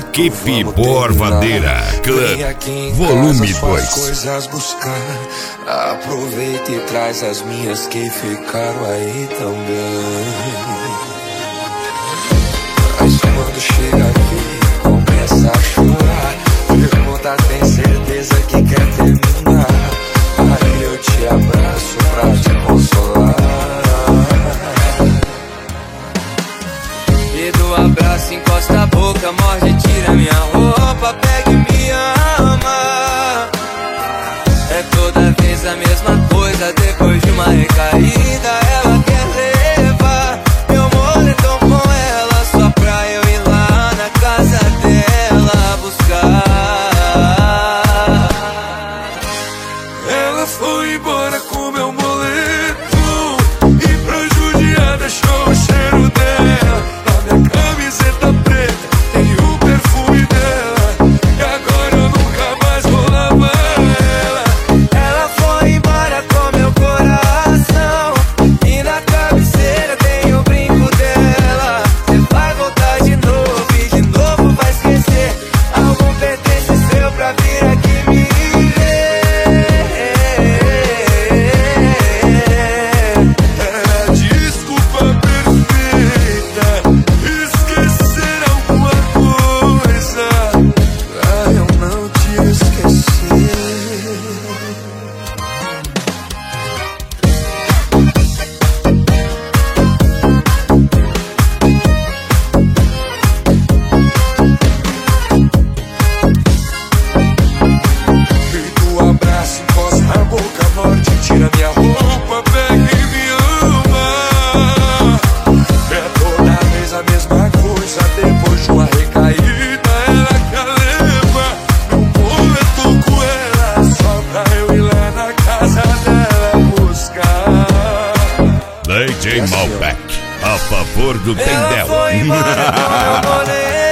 Equipe Borvadeira Club, volume 2. Coisas buscar, aproveita e traz as minhas que ficaram aí também. Mas quando chega aqui, começa a chorar. Pergunta, tem certeza que quer terminar? Aí eu te abraço pra te consolar. E do abraço encosta a boca, morde, tira minha roupa, pega e me ama. É toda vez a mesma coisa, depois de uma recaída ela quer levar meu moletom com ela, só pra eu ir lá na casa dela buscar. Ela foi embora com meu moletom e pra judiar deixou o cheiro dela na minha camiseta preta, tem o perfume dela, e agora eu nunca mais vou lavar ela. Ela foi embora com meu coração e na cabeceira tem o brinco dela. Você vai voltar de novo e de novo vai esquecer algum pertence seu pra vir aqui me ver. É a desculpa perfeita, esquecer alguma coisa pra eu não te esquecer. E do abraço encosta a boca, morde, tira minha roupa, pega e me ama. É toda vez a mesma coisa, depois de uma recaída ela quer levar meu moletom com ela, só pra eu ir lá na casa dela buscar. DJ Malbec, a favor do Ela Tendel. foi embora com meu boleto